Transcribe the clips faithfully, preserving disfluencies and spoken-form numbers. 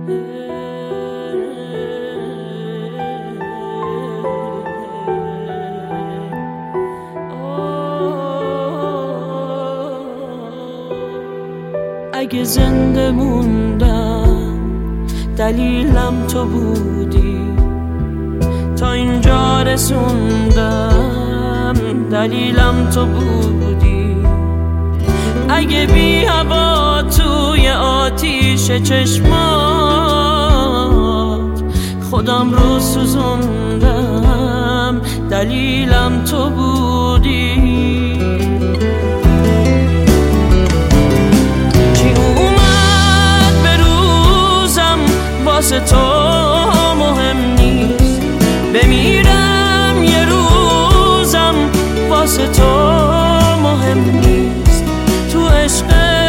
اگه زنده موندم دلیلم تو بودی، تا اینجا رسوندم دلیلم تو بودی. اگه بی هوا توی آتیش چشمات خودم رو سوزوندم دلیلم تو بودی. واسه تو مهم نیست، بمیرم یه روزم واسه تو مهم نیست. تو عشقت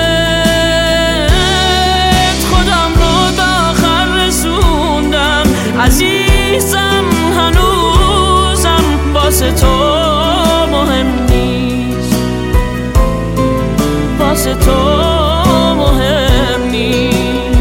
خودم رو به آخر رسوندم، عزیزم هنوزم واسه تو مهم نیست، واسه تو مهم نیست.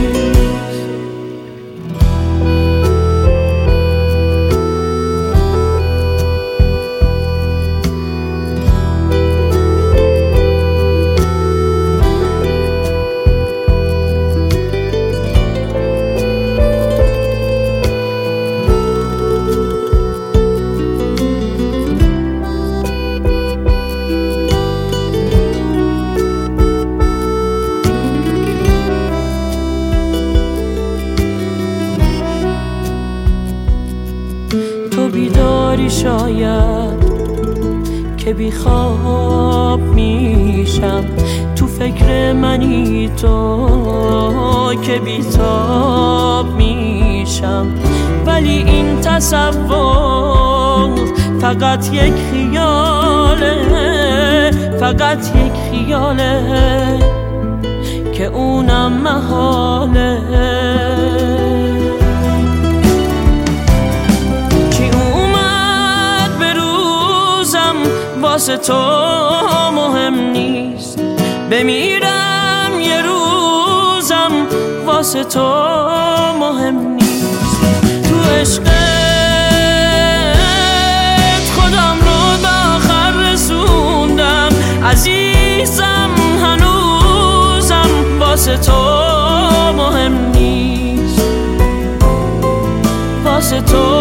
بیداری شاید که بی خواب میشم، تو فکر منی تو که بی تاب میشم. ولی این تصور فقط یک خیاله، فقط یک خیاله که اونم محاله. واسه تو مهم نیست، بمیرم یه روزم واسه تو مهم نیست. تو عشقت خودم رو به آخر رسوندم، عزیزم هنوزم واسه تو مهم نیست، واسه تو